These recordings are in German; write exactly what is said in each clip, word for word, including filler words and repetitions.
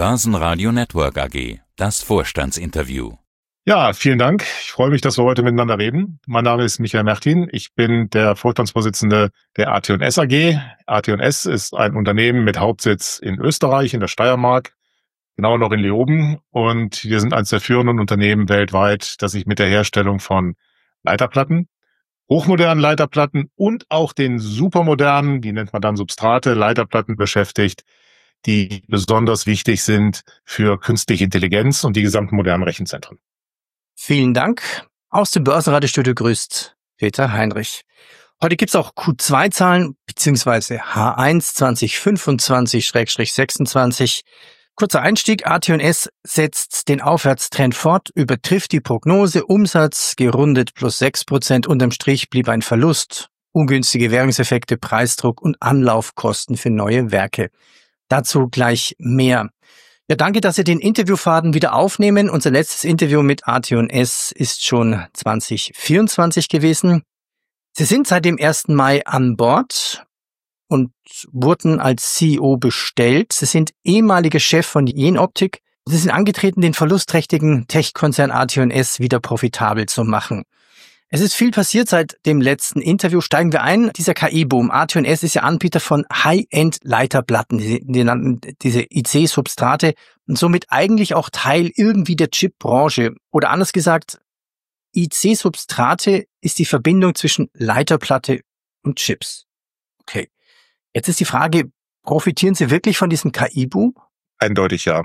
Börsenradio Network A G, das Vorstandsinterview. Ja, vielen Dank. Ich freue mich, dass wir heute miteinander reden. Mein Name ist Michael Mertin. Ich bin der Vorstandsvorsitzende der A T und S A G. A T und S ist ein Unternehmen mit Hauptsitz in Österreich, in der Steiermark, genau noch in Leoben. Und wir sind eines der führenden Unternehmen weltweit, das sich mit der Herstellung von Leiterplatten, hochmodernen Leiterplatten und auch den supermodernen, die nennt man dann Substrate, Leiterplatten beschäftigt, die besonders wichtig sind für künstliche Intelligenz und die gesamten modernen Rechenzentren. Vielen Dank. Aus dem Börsenradiostudio grüßt Peter Heinrich. Heute gibt's auch Q zwei Zahlen beziehungsweise H eins zwanzig fünfundzwanzig sechsundzwanzig. Kurzer Einstieg. A T und S setzt den Aufwärtstrend fort, übertrifft die Prognose. Umsatz gerundet plus sechs Prozent. Unterm Strich blieb ein Verlust. Ungünstige Währungseffekte, Preisdruck und Anlaufkosten für neue Werke. Dazu gleich mehr. Ja, danke, dass Sie den Interviewfaden wieder aufnehmen. Unser letztes Interview mit A T und S ist schon zwanzig vierundzwanzig gewesen. Sie sind seit dem ersten Mai an Bord und wurden als C E O bestellt. Sie sind ehemaliger Chef von Jenoptik. Sie sind angetreten, den verlustträchtigen Tech-Konzern A T und S wieder profitabel zu machen. Es ist viel passiert seit dem letzten Interview. Steigen wir ein. Dieser K I-Boom. A T und S ist ja Anbieter von High-End-Leiterplatten, die, die nannten diese I C-Substrate und somit eigentlich auch Teil irgendwie der Chip-Branche. Oder anders gesagt, I C-Substrate ist die Verbindung zwischen Leiterplatte und Chips. Okay. Jetzt ist die Frage, profitieren Sie wirklich von diesem K I-Boom? Eindeutig ja.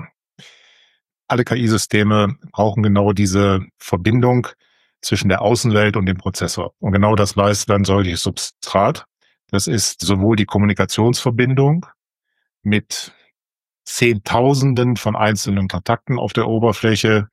Alle K I-Systeme brauchen genau diese Verbindung zwischen der Außenwelt und dem Prozessor. Und genau das leistet ein solches Substrat. Das ist sowohl die Kommunikationsverbindung mit Zehntausenden von einzelnen Kontakten auf der Oberfläche,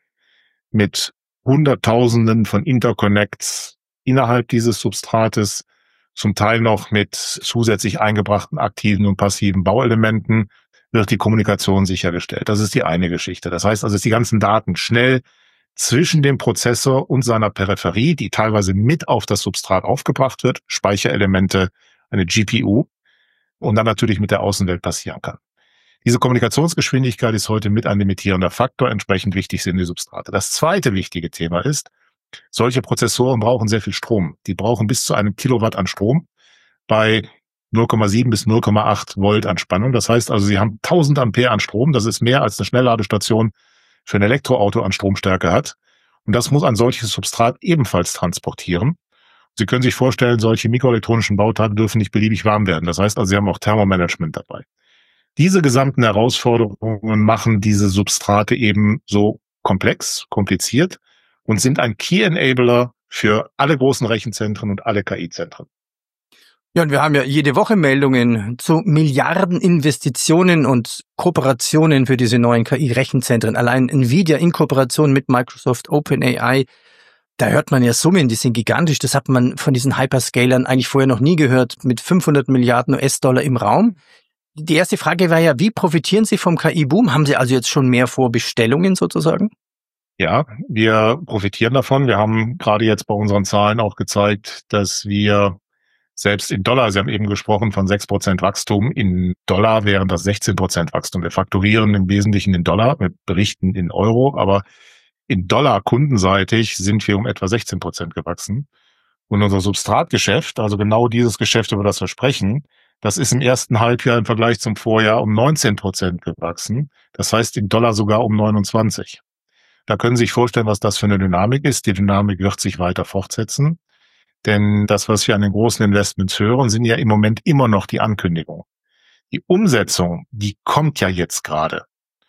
mit Hunderttausenden von Interconnects innerhalb dieses Substrates, zum Teil noch mit zusätzlich eingebrachten aktiven und passiven Bauelementen, wird die Kommunikation sichergestellt. Das ist die eine Geschichte. Das heißt also, dass die ganzen Daten schnell zwischen dem Prozessor und seiner Peripherie, die teilweise mit auf das Substrat aufgebracht wird, Speicherelemente, eine G P U und dann natürlich mit der Außenwelt passieren kann. Diese Kommunikationsgeschwindigkeit ist heute mit ein limitierender Faktor, entsprechend wichtig sind die Substrate. Das zweite wichtige Thema ist, solche Prozessoren brauchen sehr viel Strom. Die brauchen bis zu einem Kilowatt an Strom bei null Komma sieben bis null Komma acht Volt an Spannung. Das heißt also, sie haben tausend Ampere an Strom. Das ist mehr als eine Schnellladestation für ein Elektroauto an Stromstärke hat. Und das muss ein solches Substrat ebenfalls transportieren. Sie können sich vorstellen, solche mikroelektronischen Bauteile dürfen nicht beliebig warm werden. Das heißt also, Sie haben auch Thermomanagement dabei. Diese gesamten Herausforderungen machen diese Substrate eben so komplex, kompliziert und sind ein Key-Enabler für alle großen Rechenzentren und alle K I-Zentren. Ja, und wir haben ja jede Woche Meldungen zu Milliardeninvestitionen und Kooperationen für diese neuen K I-Rechenzentren. Allein Nvidia in Kooperation mit Microsoft, OpenAI, da hört man ja Summen, die sind gigantisch. Das hat man von diesen Hyperscalern eigentlich vorher noch nie gehört, mit fünfhundert Milliarden U S-Dollar im Raum. Die erste Frage war ja, wie profitieren Sie vom K I-Boom? Haben Sie also jetzt schon mehr Vorbestellungen sozusagen? Ja, wir profitieren davon. Wir haben gerade jetzt bei unseren Zahlen auch gezeigt, dass wir selbst in Dollar, Sie haben eben gesprochen von sechs Prozent Wachstum, in Dollar wären das sechzehn Prozent Wachstum. Wir fakturieren im Wesentlichen in Dollar, wir berichten in Euro, aber in Dollar kundenseitig sind wir um etwa sechzehn Prozent gewachsen. Und unser Substratgeschäft, also genau dieses Geschäft, über das wir sprechen, das ist im ersten Halbjahr im Vergleich zum Vorjahr um neunzehn Prozent gewachsen. Das heißt in Dollar sogar um neunundzwanzig. Da können Sie sich vorstellen, was das für eine Dynamik ist. Die Dynamik wird sich weiter fortsetzen. Denn das, was wir an den großen Investments hören, sind ja im Moment immer noch die Ankündigungen. Die Umsetzung, die kommt ja jetzt gerade.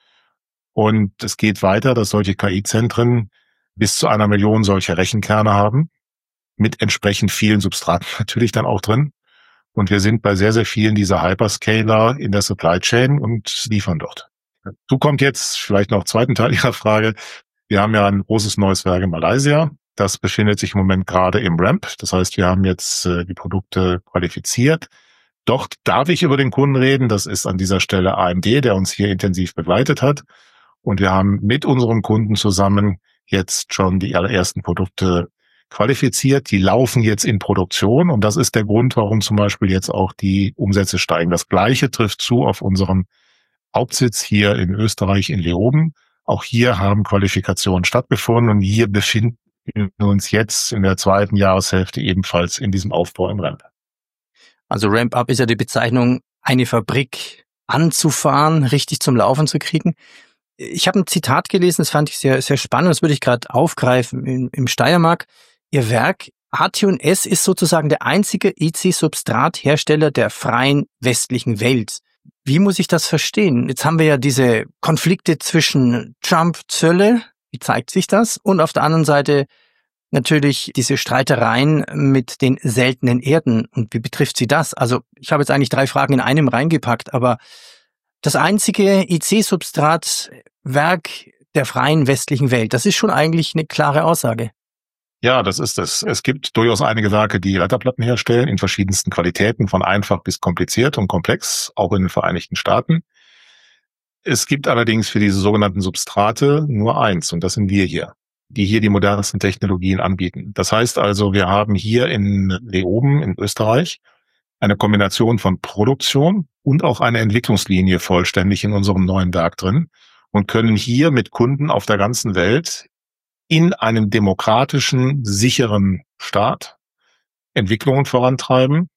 Und es geht weiter, dass solche K I-Zentren bis zu einer Million solcher Rechenkerne haben, mit entsprechend vielen Substraten natürlich dann auch drin. Und wir sind bei sehr, sehr vielen dieser Hyperscaler in der Supply Chain und liefern dort. Dazu kommt jetzt vielleicht noch zweiten Teil Ihrer Frage. Wir haben ja ein großes neues Werk in Malaysia. Das befindet sich im Moment gerade im Ramp. Das heißt, wir haben jetzt äh, die Produkte qualifiziert. Dort darf ich über den Kunden reden. Das ist an dieser Stelle A M D, der uns hier intensiv begleitet hat. Und wir haben mit unserem Kunden zusammen jetzt schon die allerersten Produkte qualifiziert. Die laufen jetzt in Produktion. Und das ist der Grund, warum zum Beispiel jetzt auch die Umsätze steigen. Das Gleiche trifft zu auf unseren Hauptsitz hier in Österreich in Leoben. Auch hier haben Qualifikationen stattgefunden und hier befinden wir uns jetzt in der zweiten Jahreshälfte ebenfalls in diesem Aufbau im Ramp. Also Ramp-up ist ja die Bezeichnung, eine Fabrik anzufahren, richtig zum Laufen zu kriegen. Ich habe ein Zitat gelesen, das fand ich sehr, sehr spannend, das würde ich gerade aufgreifen im, im Steiermark. Ihr Werk A T und S ist sozusagen der einzige I C-Substrathersteller der freien westlichen Welt. Wie muss ich das verstehen? Jetzt haben wir ja diese Konflikte zwischen Trump, Zölle, wie zeigt sich das? Und auf der anderen Seite natürlich diese Streitereien mit den seltenen Erden. Und wie betrifft sie das? Also ich habe jetzt eigentlich drei Fragen in einem reingepackt, aber das einzige I C-Substratwerk der freien westlichen Welt, das ist schon eigentlich eine klare Aussage. Ja, das ist es. Es gibt durchaus einige Werke, die Leiterplatten herstellen in verschiedensten Qualitäten, von einfach bis kompliziert und komplex, auch in den Vereinigten Staaten. Es gibt allerdings für diese sogenannten Substrate nur eins, und das sind wir hier, die hier die modernsten Technologien anbieten. Das heißt also, wir haben hier in Leoben in Österreich eine Kombination von Produktion und auch eine Entwicklungslinie vollständig in unserem neuen Werk drin und können hier mit Kunden auf der ganzen Welt in einem demokratischen, sicheren Staat Entwicklungen vorantreiben,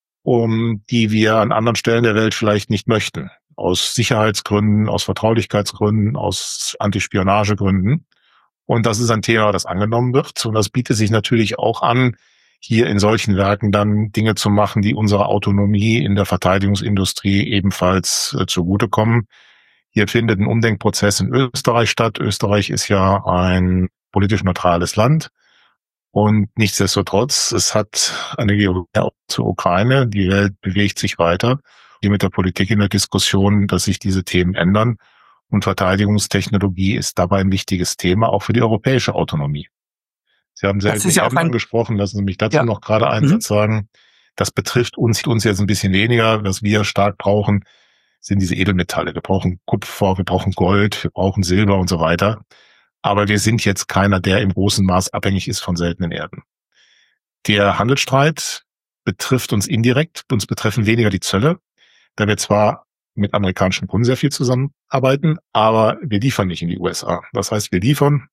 um die wir an anderen Stellen der Welt vielleicht nicht möchten. Aus Sicherheitsgründen, aus Vertraulichkeitsgründen, aus Antispionagegründen. Und das ist ein Thema, das angenommen wird. Und das bietet sich natürlich auch an, hier in solchen Werken dann Dinge zu machen, die unserer Autonomie in der Verteidigungsindustrie ebenfalls äh, zugutekommen. Hier findet ein Umdenkprozess in Österreich statt. Österreich ist ja ein politisch neutrales Land. Und nichtsdestotrotz, es hat eine Geografie zur Ukraine. Die Welt bewegt sich weiter. Hier mit der Politik in der Diskussion, dass sich diese Themen ändern. Und Verteidigungstechnologie ist dabei ein wichtiges Thema, auch für die europäische Autonomie. Sie haben selten ja ein... angesprochen, lassen Sie mich dazu ja. noch gerade einen mhm. Satz sagen. Das betrifft uns, uns jetzt ein bisschen weniger. Was wir stark brauchen, sind diese Edelmetalle. Wir brauchen Kupfer, wir brauchen Gold, wir brauchen Silber und so weiter. Aber wir sind jetzt keiner, der im großen Maß abhängig ist von seltenen Erden. Der Handelsstreit betrifft uns indirekt. Uns betreffen weniger die Zölle, da wir zwar mit amerikanischen Kunden sehr viel zusammenarbeiten, aber wir liefern nicht in die U S A. Das heißt, wir liefern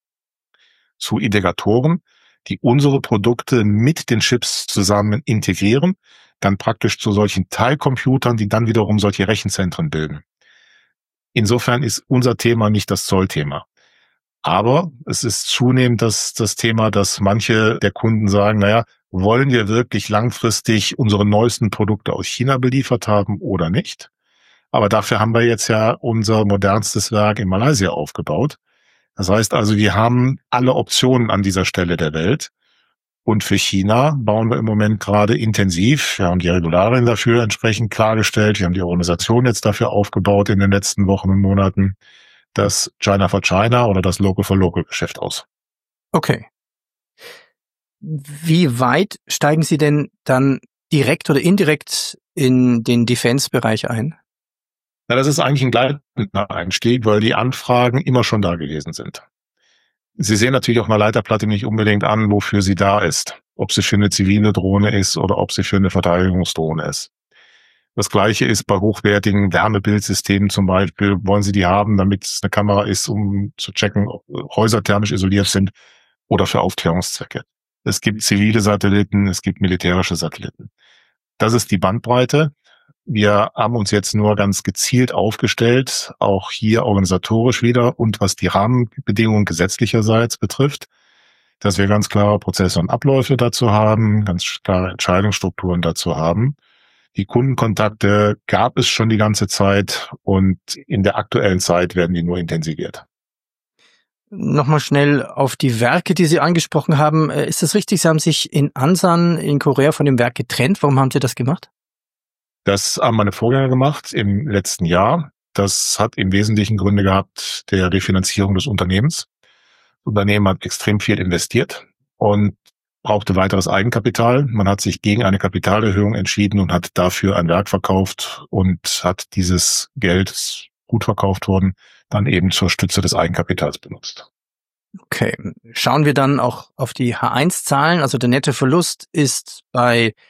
zu Integratoren, die unsere Produkte mit den Chips zusammen integrieren, dann praktisch zu solchen Teilcomputern, die dann wiederum solche Rechenzentren bilden. Insofern ist unser Thema nicht das Zollthema. Aber es ist zunehmend das, das Thema, dass manche der Kunden sagen, naja, wollen wir wirklich langfristig unsere neuesten Produkte aus China beliefert haben oder nicht? Aber dafür haben wir jetzt ja unser modernstes Werk in Malaysia aufgebaut. Das heißt also, wir haben alle Optionen an dieser Stelle der Welt. Und für China bauen wir im Moment gerade intensiv. Wir haben die Regularien dafür entsprechend klargestellt. Wir haben die Organisation jetzt dafür aufgebaut in den letzten Wochen und Monaten. Das China for China oder das Local for Local Geschäft aus. Okay. Wie weit steigen Sie denn dann direkt oder indirekt in den Defense-Bereich ein? Na, das ist eigentlich ein gleitender Einstieg, weil die Anfragen immer schon da gewesen sind. Sie sehen natürlich auch eine Leiterplatte nicht unbedingt an, wofür sie da ist. Ob sie für eine zivile Drohne ist oder ob sie für eine Verteidigungsdrohne ist. Das Gleiche ist bei hochwertigen Wärmebildsystemen zum Beispiel. Wollen Sie die haben, damit es eine Kamera ist, um zu checken, ob Häuser thermisch isoliert sind oder für Aufklärungszwecke. Es gibt zivile Satelliten, es gibt militärische Satelliten. Das ist die Bandbreite. Wir haben uns jetzt nur ganz gezielt aufgestellt, auch hier organisatorisch wieder und was die Rahmenbedingungen gesetzlicherseits betrifft, dass wir ganz klare Prozesse und Abläufe dazu haben, ganz klare Entscheidungsstrukturen dazu haben. Die Kundenkontakte gab es schon die ganze Zeit und in der aktuellen Zeit werden die nur intensiviert. Nochmal schnell auf die Werke, die Sie angesprochen haben. Ist das richtig? Sie haben sich in Ansan in Korea von dem Werk getrennt. Warum haben Sie das gemacht? Das haben meine Vorgänger gemacht im letzten Jahr. Das hat im Wesentlichen Gründe gehabt der Refinanzierung des Unternehmens. Das Unternehmen hat extrem viel investiert und brauchte weiteres Eigenkapital. Man hat sich gegen eine Kapitalerhöhung entschieden und hat dafür ein Werk verkauft und hat dieses Geld, ist gut verkauft worden, dann eben zur Stütze des Eigenkapitals benutzt. Okay, schauen wir dann auch auf die H eins Zahlen. Also der Nettoverlust ist bei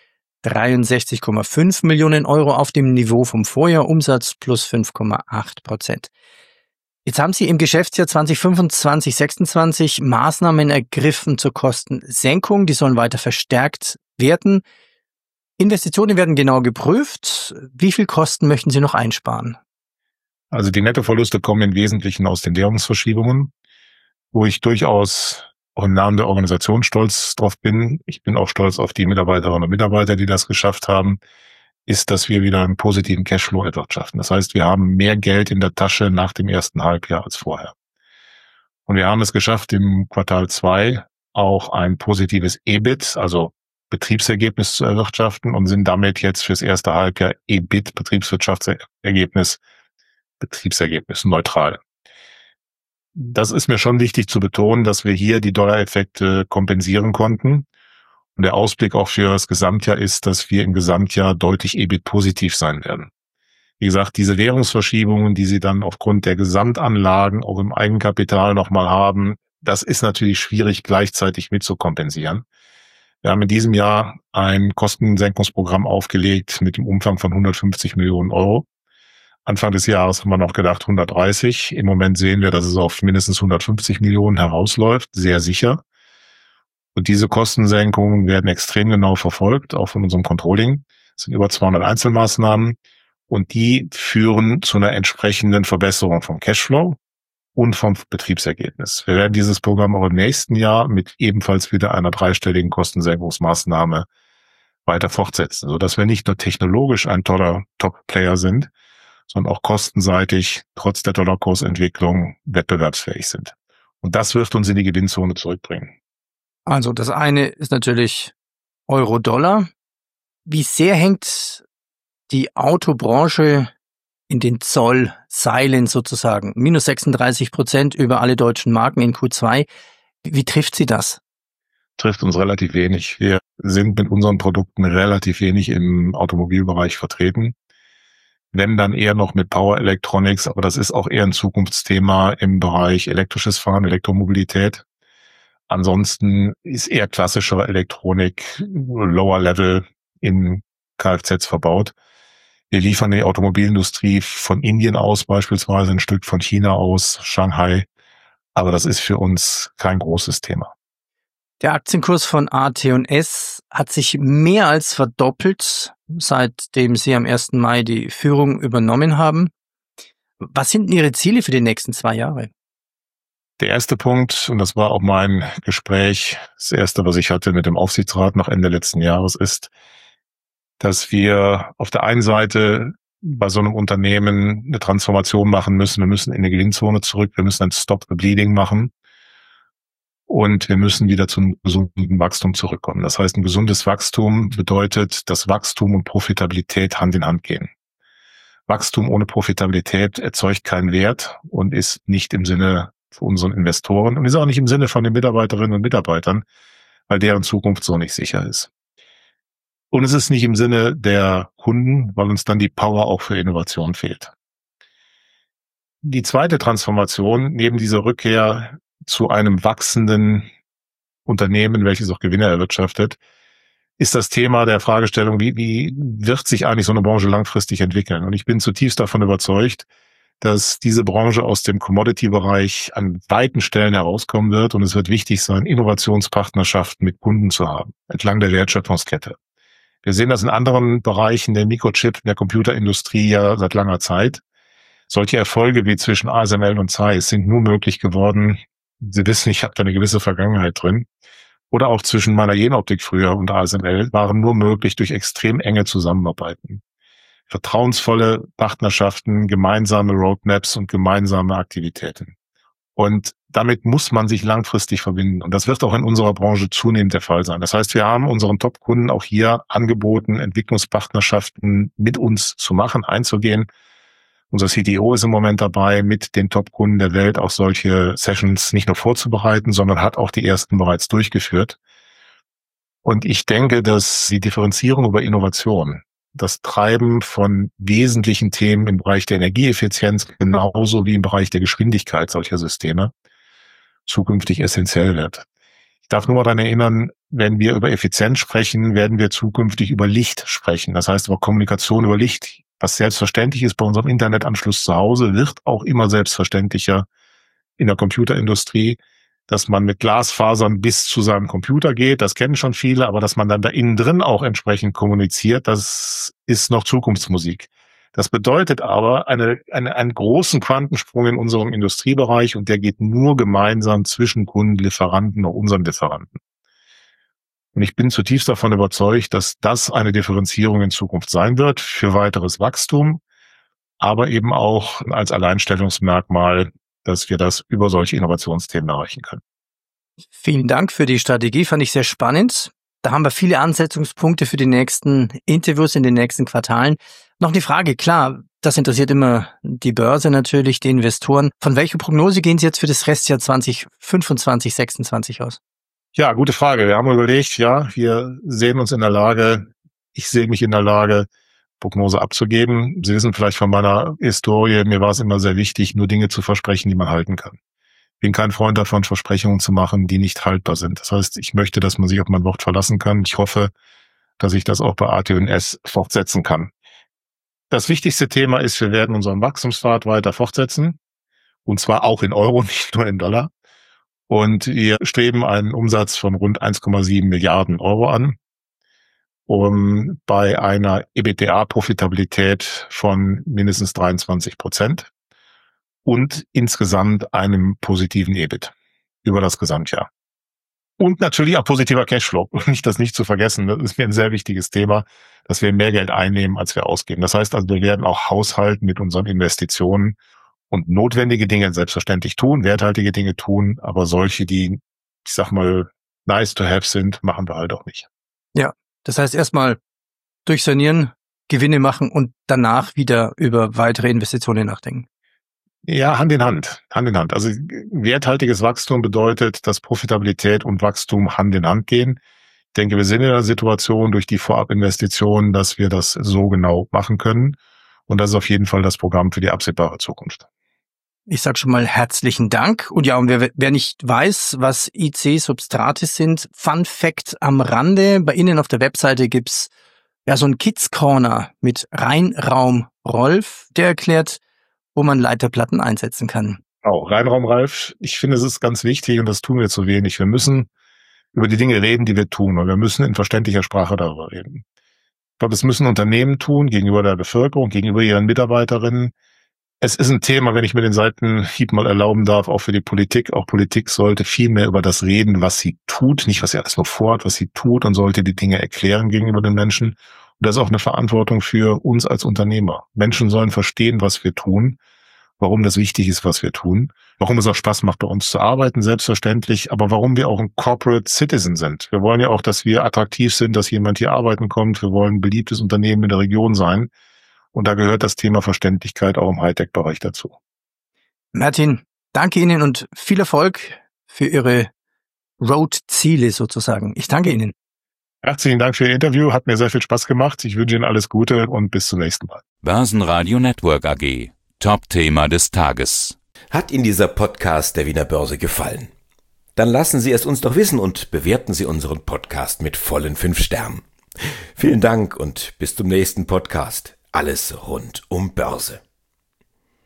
dreiundsechzig Komma fünf Millionen Euro auf dem Niveau vom Vorjahr, Umsatz plus fünf Komma acht Prozent. Jetzt haben Sie im Geschäftsjahr zwanzig fünfundzwanzig sechsundzwanzig Maßnahmen ergriffen zur Kostensenkung. Die sollen weiter verstärkt werden. Investitionen werden genau geprüft. Wie viel Kosten möchten Sie noch einsparen? Also die Nettoverluste kommen im Wesentlichen aus den Währungsverschiebungen, wo ich durchaus auch im Namen der Organisation stolz drauf bin. Ich bin auch stolz auf die Mitarbeiterinnen und Mitarbeiter, die das geschafft haben, ist, dass wir wieder einen positiven Cashflow erwirtschaften. Das heißt, wir haben mehr Geld in der Tasche nach dem ersten Halbjahr als vorher. Und wir haben es geschafft, im Quartal zwei auch ein positives E B I T, also Betriebsergebnis zu erwirtschaften und sind damit jetzt fürs erste Halbjahr E B I T, Betriebswirtschaftsergebnis, Betriebsergebnis neutral. Das ist mir schon wichtig zu betonen, dass wir hier die Dollareffekte kompensieren konnten. Und der Ausblick auch für das Gesamtjahr ist, dass wir im Gesamtjahr deutlich E B I T positiv sein werden. Wie gesagt, diese Währungsverschiebungen, die Sie dann aufgrund der Gesamtanlagen auch im Eigenkapital nochmal haben, das ist natürlich schwierig gleichzeitig mitzukompensieren. Wir haben in diesem Jahr ein Kostensenkungsprogramm aufgelegt mit dem Umfang von hundertfünfzig Millionen Euro. Anfang des Jahres haben wir noch gedacht hundertdreißig. Im Moment sehen wir, dass es auf mindestens hundertfünfzig Millionen herausläuft, sehr sicher. Und diese Kostensenkungen werden extrem genau verfolgt, auch von unserem Controlling. Es sind über zweihundert Einzelmaßnahmen und die führen zu einer entsprechenden Verbesserung vom Cashflow und vom Betriebsergebnis. Wir werden dieses Programm auch im nächsten Jahr mit ebenfalls wieder einer dreistelligen Kostensenkungsmaßnahme weiter fortsetzen, sodass wir nicht nur technologisch ein toller Top-Player sind, sondern auch kostenseitig trotz der Dollarkursentwicklung wettbewerbsfähig sind. Und das wird uns in die Gewinnzone zurückbringen. Also das eine ist natürlich Euro-Dollar. Wie sehr hängt die Autobranche in den Zollseilen sozusagen? Minus sechsunddreißig Prozent über alle deutschen Marken in Q zwei. Wie trifft sie das? Trifft uns relativ wenig. Wir sind mit unseren Produkten relativ wenig im Automobilbereich vertreten. Wenn dann eher noch mit Power Electronics, aber das ist auch eher ein Zukunftsthema im Bereich elektrisches Fahren, Elektromobilität. Ansonsten ist eher klassische Elektronik, Lower Level in Kfz verbaut. Wir liefern die Automobilindustrie von Indien aus, beispielsweise ein Stück von China aus, Shanghai. Aber das ist für uns kein großes Thema. Der Aktienkurs von A T und S hat sich mehr als verdoppelt, seitdem Sie am ersten Mai die Führung übernommen haben. Was sind denn Ihre Ziele für die nächsten zwei Jahre? Der erste Punkt, und das war auch mein Gespräch, das erste, was ich hatte mit dem Aufsichtsrat nach Ende letzten Jahres, ist, dass wir auf der einen Seite bei so einem Unternehmen eine Transformation machen müssen. Wir müssen in eine Gewinnzone zurück, wir müssen ein Stop the Bleeding machen. Und wir müssen wieder zum gesunden Wachstum zurückkommen. Das heißt, ein gesundes Wachstum bedeutet, dass Wachstum und Profitabilität Hand in Hand gehen. Wachstum ohne Profitabilität erzeugt keinen Wert und ist nicht im Sinne für unseren Investoren und ist auch nicht im Sinne von den Mitarbeiterinnen und Mitarbeitern, weil deren Zukunft so nicht sicher ist. Und es ist nicht im Sinne der Kunden, weil uns dann die Power auch für Innovation fehlt. Die zweite Transformation, neben dieser Rückkehr zu einem wachsenden Unternehmen, welches auch Gewinne erwirtschaftet, ist das Thema der Fragestellung, wie, wie wird sich eigentlich so eine Branche langfristig entwickeln? Und ich bin zutiefst davon überzeugt, dass diese Branche aus dem Commodity-Bereich an weiten Stellen herauskommen wird und es wird wichtig sein, Innovationspartnerschaften mit Kunden zu haben, entlang der Wertschöpfungskette. Wir sehen das in anderen Bereichen der Mikrochip, der Computerindustrie ja seit langer Zeit. Solche Erfolge wie zwischen A S M L und Zeiss sind nur möglich geworden. Sie wissen, ich habe da eine gewisse Vergangenheit drin. Oder auch zwischen meiner Jenoptik früher und A S M L waren nur möglich durch extrem enge Zusammenarbeiten. Vertrauensvolle Partnerschaften, gemeinsame Roadmaps und gemeinsame Aktivitäten. Und damit muss man sich langfristig verbinden. Und das wird auch in unserer Branche zunehmend der Fall sein. Das heißt, wir haben unseren Top-Kunden auch hier angeboten, Entwicklungspartnerschaften mit uns zu machen, einzugehen. Unser C T O ist im Moment dabei, mit den Top-Kunden der Welt auch solche Sessions nicht nur vorzubereiten, sondern hat auch die ersten bereits durchgeführt. Und ich denke, dass die Differenzierung über Innovation, das Treiben von wesentlichen Themen im Bereich der Energieeffizienz, genauso wie im Bereich der Geschwindigkeit solcher Systeme, zukünftig essentiell wird. Ich darf nur mal daran erinnern, wenn wir über Effizienz sprechen, werden wir zukünftig über Licht sprechen. Das heißt über Kommunikation über Licht. Was selbstverständlich ist bei unserem Internetanschluss zu Hause, wird auch immer selbstverständlicher in der Computerindustrie, dass man mit Glasfasern bis zu seinem Computer geht. Das kennen schon viele, aber dass man dann da innen drin auch entsprechend kommuniziert, das ist noch Zukunftsmusik. Das bedeutet aber eine, eine, einen großen Quantensprung in unserem Industriebereich und der geht nur gemeinsam zwischen Kunden, Lieferanten und unseren Lieferanten. Und ich bin zutiefst davon überzeugt, dass das eine Differenzierung in Zukunft sein wird für weiteres Wachstum, aber eben auch als Alleinstellungsmerkmal, dass wir das über solche Innovationsthemen erreichen können. Vielen Dank für die Strategie, fand ich sehr spannend. Da haben wir viele Ansetzungspunkte für die nächsten Interviews in den nächsten Quartalen. Noch eine Frage, klar, das interessiert immer die Börse natürlich, die Investoren. Von welcher Prognose gehen Sie jetzt für das Restjahr zwanzig fünfundzwanzig, sechsundzwanzig aus? Ja, gute Frage. Wir haben überlegt, ja, wir sehen uns in der Lage, ich sehe mich in der Lage, Prognose abzugeben. Sie wissen vielleicht von meiner Historie, mir war es immer sehr wichtig, nur Dinge zu versprechen, die man halten kann. Ich bin kein Freund davon, Versprechungen zu machen, die nicht haltbar sind. Das heißt, ich möchte, dass man sich auf mein Wort verlassen kann. Ich hoffe, dass ich das auch bei A T und S fortsetzen kann. Das wichtigste Thema ist, wir werden unseren Wachstumspfad weiter fortsetzen. Und zwar auch in Euro, nicht nur in Dollar. Und wir streben einen Umsatz von rund eins Komma sieben Milliarden Euro an, um bei einer EBITDA-Profitabilität von mindestens dreiundzwanzig Prozent und insgesamt einem positiven E B I T über das Gesamtjahr. Und natürlich auch positiver Cashflow. Nicht das nicht zu vergessen, das ist mir ein sehr wichtiges Thema, dass wir mehr Geld einnehmen, als wir ausgeben. Das heißt also, wir werden auch haushalten mit unseren Investitionen und notwendige Dinge selbstverständlich tun, werthaltige Dinge tun, aber solche, die, ich sag mal, nice to have sind, machen wir halt auch nicht. Ja, das heißt erstmal durchsanieren, Gewinne machen und danach wieder über weitere Investitionen nachdenken. Ja, Hand in Hand, Hand in Hand. Also werthaltiges Wachstum bedeutet, dass Profitabilität und Wachstum Hand in Hand gehen. Ich denke, wir sind in einer Situation durch die Vorabinvestitionen, dass wir das so genau machen können. Und das ist auf jeden Fall das Programm für die absehbare Zukunft. Ich sage schon mal herzlichen Dank. Und ja, und wer, wer nicht weiß, was I C-Substrate sind, Fun Fact am Rande. Bei Ihnen auf der Webseite gibt's ja so ein Kids Corner mit Reinraum Rolf, der erklärt, wo man Leiterplatten einsetzen kann. Auch Reinraum Ralf, ich finde, es ist ganz wichtig und das tun wir zu wenig. Wir müssen über die Dinge reden, die wir tun und wir müssen in verständlicher Sprache darüber reden. Ich glaube, das müssen Unternehmen tun gegenüber der Bevölkerung, gegenüber ihren Mitarbeiterinnen. Es ist ein Thema, wenn ich mir den Seitenhieb mal erlauben darf, auch für die Politik. Auch Politik sollte viel mehr über das reden, was sie tut, nicht was sie alles nur vorhat, was sie tut und sollte die Dinge erklären gegenüber den Menschen. Und das ist auch eine Verantwortung für uns als Unternehmer. Menschen sollen verstehen, was wir tun, warum das wichtig ist, was wir tun, warum es auch Spaß macht, bei uns zu arbeiten, selbstverständlich, aber warum wir auch ein Corporate Citizen sind. Wir wollen ja auch, dass wir attraktiv sind, dass jemand hier arbeiten kommt. Wir wollen ein beliebtes Unternehmen in der Region sein. Und da gehört das Thema Verständlichkeit auch im Hightech-Bereich dazu. Martin, danke Ihnen und viel Erfolg für Ihre Road-Ziele sozusagen. Ich danke Ihnen. Herzlichen Dank für Ihr Interview, hat mir sehr viel Spaß gemacht. Ich wünsche Ihnen alles Gute und bis zum nächsten Mal. Börsenradio Network A G. Top-Thema des Tages. Hat Ihnen dieser Podcast der Wiener Börse gefallen? Dann lassen Sie es uns doch wissen und bewerten Sie unseren Podcast mit vollen fünf Sternen. Vielen Dank und bis zum nächsten Podcast. Alles rund um Börse.